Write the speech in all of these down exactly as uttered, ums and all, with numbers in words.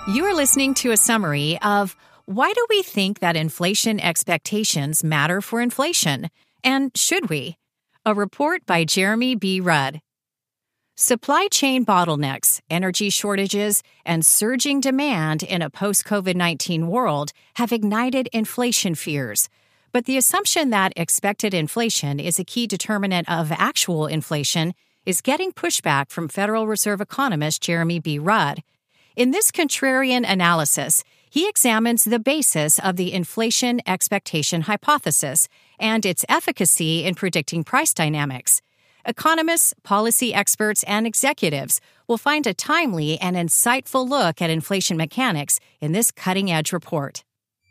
You are listening to a summary of Why Do We Think That Inflation Expectations Matter for Inflation? And Should We? A report by Jeremy B. Rudd. Supply chain bottlenecks, energy shortages, and surging demand in a post-COVID nineteen world have ignited inflation fears. But the assumption that expected inflation is a key determinant of actual inflation is getting pushback from Federal Reserve economist Jeremy B. Rudd. In this contrarian analysis, he examines the basis of the inflation expectation hypothesis and its efficacy in predicting price dynamics. Economists, policy experts, and executives will find a timely and insightful look at inflation mechanics in this cutting-edge report.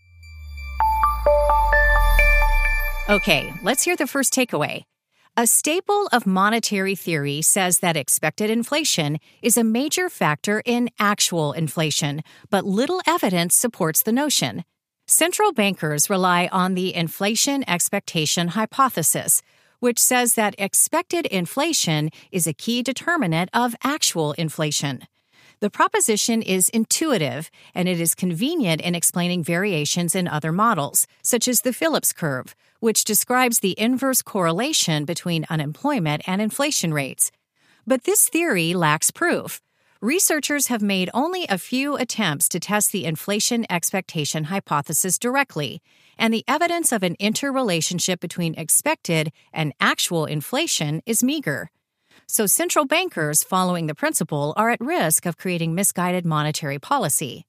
Okay, let's hear the first takeaway. A staple of monetary theory says that expected inflation is a major factor in actual inflation, but little evidence supports the notion. Central bankers rely on the inflation expectation hypothesis, which says that expected inflation is a key determinant of actual inflation. The proposition is intuitive, and it is convenient in explaining variations in other models, such as the Phillips curve, which describes the inverse correlation between unemployment and inflation rates. But this theory lacks proof. Researchers have made only a few attempts to test the inflation expectation hypothesis directly, and the evidence of an interrelationship between expected and actual inflation is meager. So central bankers following the principle are at risk of creating misguided monetary policy.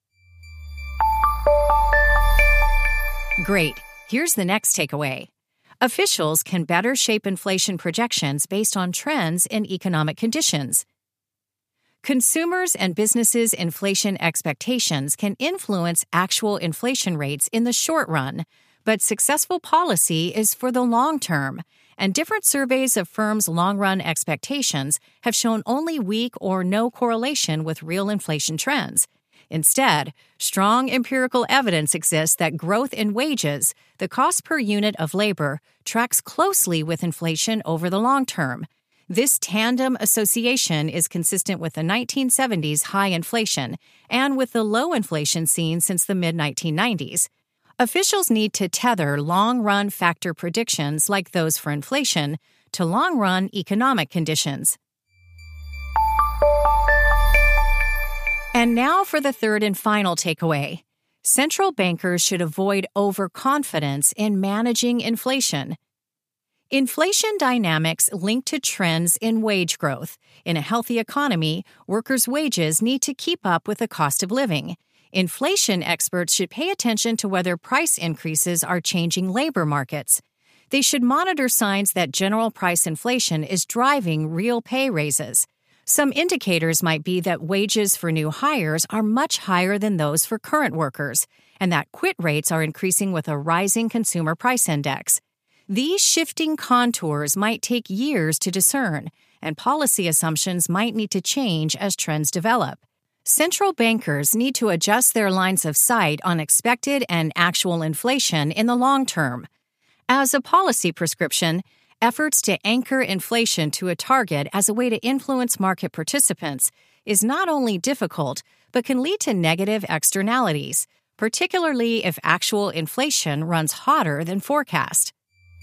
Great. Here's the next takeaway. Officials can better shape inflation projections based on trends in economic conditions. Consumers' and businesses' inflation expectations can influence actual inflation rates in the short run, but successful policy is for the long term, and different surveys of firms' long-run expectations have shown only weak or no correlation with real inflation trends. Instead, strong empirical evidence exists that growth in wages, the cost per unit of labor, tracks closely with inflation over the long term. This tandem association is consistent with the nineteen seventies high inflation and with the low inflation seen since the mid nineteen nineties. Officials need to tether long-run factor predictions like those for inflation to long-run economic conditions. And now for the third and final takeaway. Central bankers should avoid overconfidence in managing inflation. Inflation dynamics link to trends in wage growth. In a healthy economy, workers' wages need to keep up with the cost of living. Inflation experts should pay attention to whether price increases are changing labor markets. They should monitor signs that general price inflation is driving real pay raises. Some indicators might be that wages for new hires are much higher than those for current workers, and that quit rates are increasing with a rising consumer price index. These shifting contours might take years to discern, and policy assumptions might need to change as trends develop. Central bankers need to adjust their lines of sight on expected and actual inflation in the long term. As a policy prescription, efforts to anchor inflation to a target as a way to influence market participants is not only difficult, but can lead to negative externalities, particularly if actual inflation runs hotter than forecast.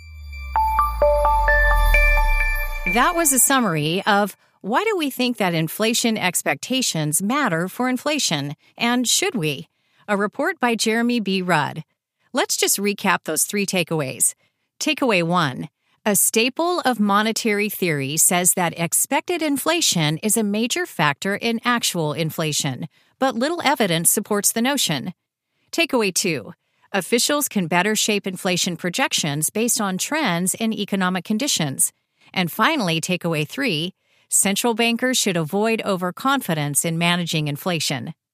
That was a summary of Why Do We Think That Inflation Expectations Matter for Inflation? And Should We? A report by Jeremy B. Rudd. Let's just recap those three takeaways. Takeaway one. A staple of monetary theory says that expected inflation is a major factor in actual inflation, but little evidence supports the notion. Takeaway two. Officials can better shape inflation projections based on trends in economic conditions. And finally, takeaway three, central bankers should avoid overconfidence in managing inflation.